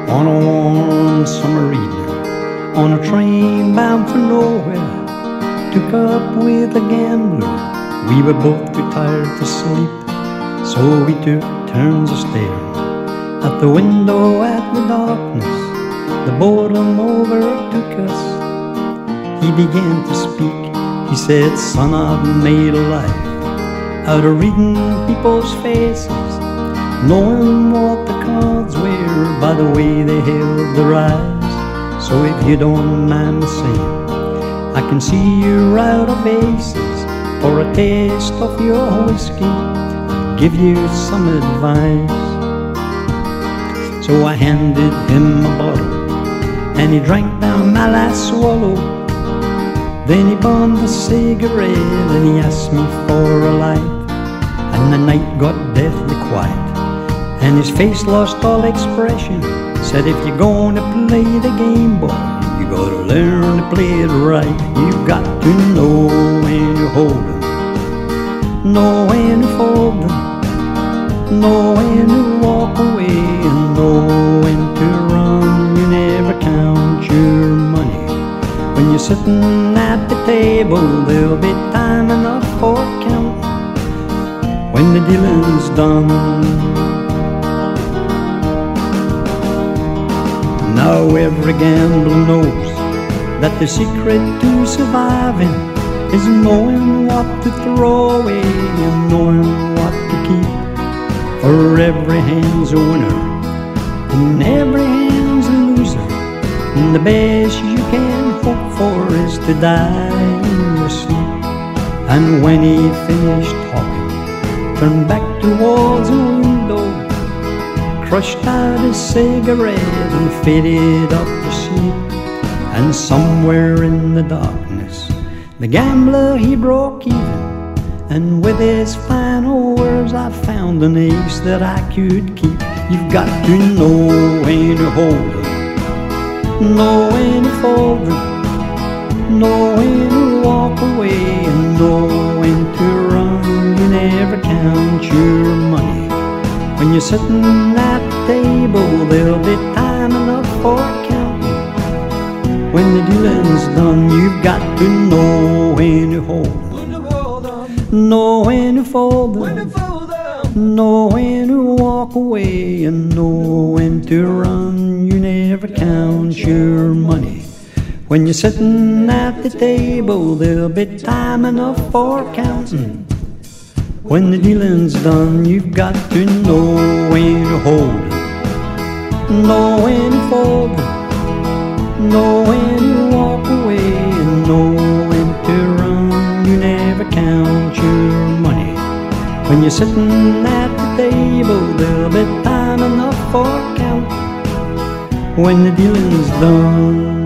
on a warm summer evening, on a train bound for nowhere. Took up with a gambler, we were both too tired to sleep, so we took turns of staring at the window at the darkness. The boredom overtook us. He began to speak. He said, "Son, I've made a life out of reading people's faces, knowing what the cards were by the way they held their eyes. So if you don't mind me saying, I can see you're out of aces. For a taste of your whiskey, I'll give you some advice." So I handed him a bottle, and he drank down my last swallow. Then he bummed a cigarette, and he asked me for a light. And the night got deathly quiet, and his face lost all expression. Said, "If you're gonna play the game, boy, you gotta learn to play it right. You got to know when you're holding, know when to fold them, know when to walk away, and know when to run. You never count your money. When you're sitting at the table, there'll be time enough for counting when the dealing's done." Now every gambler knows that the secret to surviving is knowing what to throw away and knowing what to keep. For every hand's a winner and every hand's a loser, and the best you can hope for is to die in your sleep. And when he finished talking, turned back towards the window, crushed out his cigarette and faded off to sleep. And somewhere in the darkness, the gambler, he broke even, and with his final words I found an ace that I could keep. You've got to know when to hold them, know when to fold them, know when to walk away, and know when to run. You never count your money. When you're sitting at the table, there'll be time enough for counting. When the dealing's done, you've got to know when to hold them, know when to fold them, know when to walk away, and know when to run. You never count your money. When you're sitting at the table, there'll be time enough for counting. When the dealing's done, you've got to know when to hold it, know when to fold it, know when to walk away, and know when to run. You never count your money. When you're sitting at the table, there'll be time enough for counting when the dealing's done.